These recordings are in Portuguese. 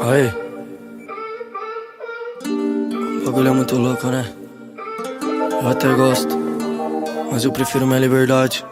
Aí, o bagulho é muito louco, né? Eu até gosto, mas eu prefiro minha liberdade.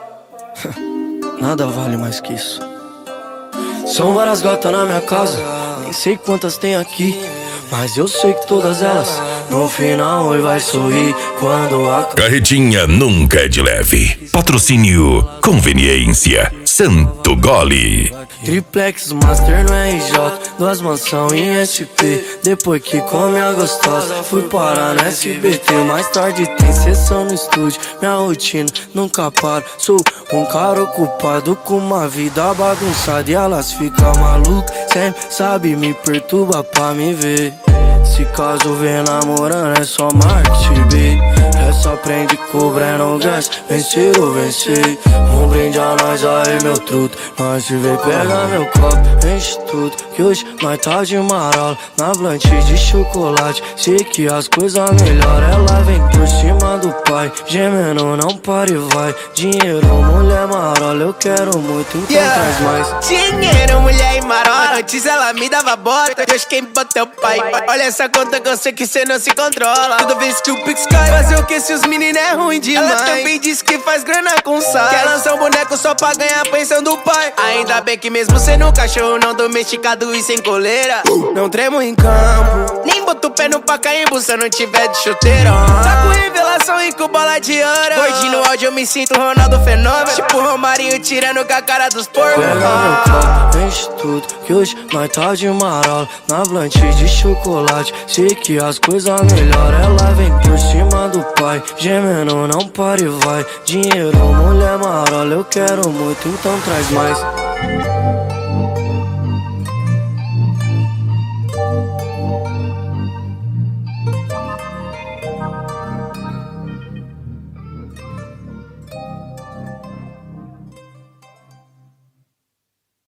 Nada vale mais que isso. São várias gatas na minha casa, nem sei quantas tem aqui, mas eu sei que todas elas no final oi vai sorrir quando a Carretinha nunca é de leve. Patrocínio Conveniência Santo Gole. Triplex Master no RJ, duas mansão em SP. Depois que come a gostosa, fui parar no SBT. Mais tarde tem sessão no estúdio, minha rotina nunca para. Sou um cara ocupado com uma vida bagunçada e elas ficam malucas, sempre sabe me perturba pra me ver. Se caso vem namorando é só marketing, baby. Essa prende cobrando gás, vencer ou vencer. Um brinde a nós aí, meu truto. Nós se vê, pega meu copo, enche tudo. Que hoje nós tá de marola, na blanche de chocolate. Sei que as coisas melhoram, ela vem por cima do pai. Gemendo, não para e vai. Dinheiro, mulher marola, eu quero muito, então traz mais. Dinheiro, mulher e marola, antes ela me dava bota. Deus quem bota é o pai. Olha essa conta que eu sei que cê não se controla. Toda vez que o Pix cai, fazer o que se os meninos é ruim demais. Ela também diz que faz grana com sal. Quer lançar um boneco só pra ganhar a pensão do pai. Ainda bem que mesmo sendo um cachorro não domesticado e sem coleira, não tremo em campo, nem boto o pé no Pacaembu se eu não tiver de chuteiro. Tá com revelação e com bola de ouro. Hoje no áudio eu me sinto Ronaldo Fenômeno, tipo Romarinho tirando com a cara dos porcos. Pega meu copo, enche tudo, que hoje nós tá de marola, na blanche de chocolate. Sei que as coisas melhoram, ela vem por cima do pai. Gemendo, não para e vai. Dinheiro, mulher marola, eu quero muito, então traz mais.